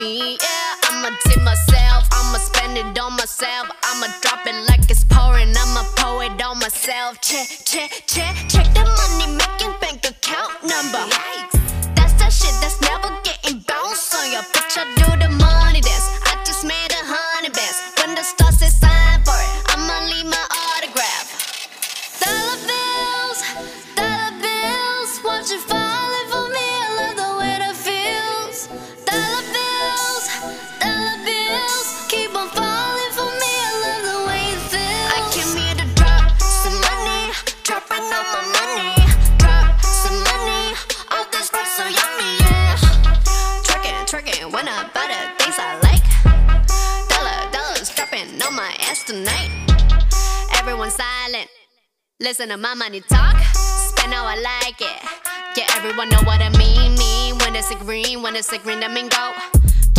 Yeah, I'ma tip myself, I'ma spend it on myself, I'ma drop it like it's pouring, I'ma pour it on myself. Check the money making bank account number. That's that shit that's never getting bounced on your bitch. I do the money dance, I just made 100 bands. When the stars say sign for it, I'ma leave my autograph. Dollar bills, watch it falling for me. I love the way that feels. Dollar bills, keep on falling for me. I love the way it feels. I came here to drop some money, dropping all my money. Drop some money, all this stuff so yummy, yeah. Twerking when I buy the things I like. Dollars dropping on my ass tonight. Everyone silent, listen to my money talk. Spend how I like it. Yeah, everyone know what I mean. When it's a green, that mean go.